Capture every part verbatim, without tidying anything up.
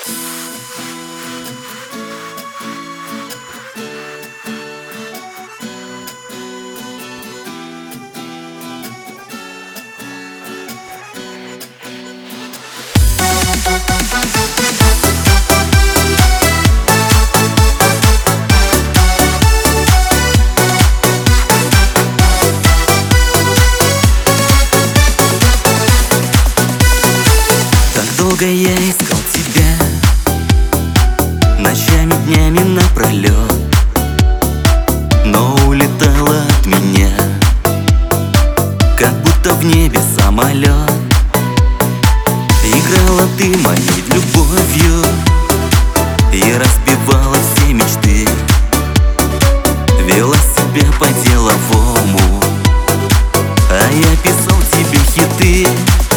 Долго я искал тебя, ночами, днями напролет, но улетала от меня, как будто в небе самолет. Играла ты моей любовью и разбивала все мечты, вела себя по-деловому, а я писал тебе хиты.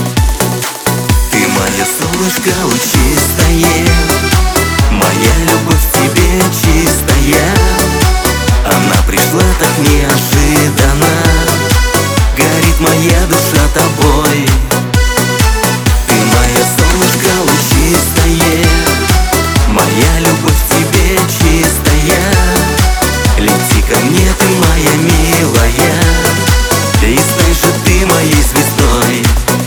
Моя солнышко лучистое, моя любовь к тебе чистая, она пришла так неожиданно, горит моя душа тобой. Ты моя солнышко лучистое, моя любовь к тебе чистая, лети ко мне, ты моя милая, и стань же ты моей звездой.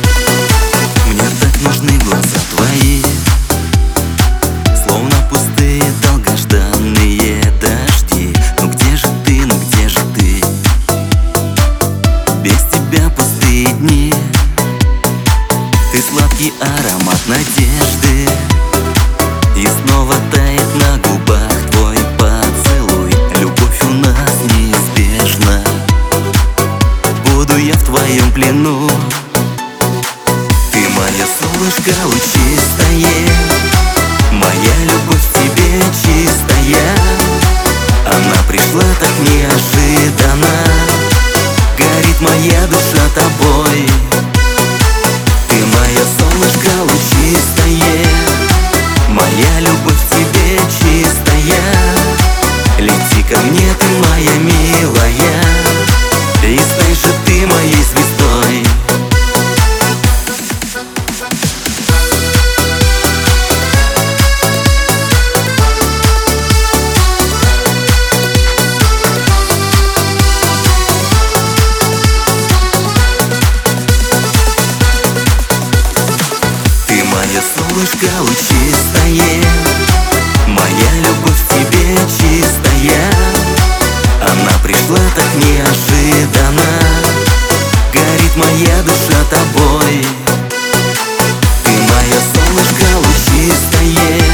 Нужны глаза твои, словно пустые долгожданные дожди. Ну где же ты, ну где же ты? Без тебя пустые дни. Ты сладкий аромат надежды, и снова тает на губах твой поцелуй. Любовь у нас неизбежна, буду я в твоем плену. Моя солнышко лучистое, моя любовь к тебе чистая, она пришла так неожиданно, горит моя душа тобой. Ты моя солнышко лучистое, моя любовь к тебе чистая, лети ко мне, ты моя милая, и стань же ты моей звездой. Солнышко лучистое, моя любовь к тебе чистая, она пришла так неожиданно, горит моя душа тобой. Ты моя солнышко лучистое,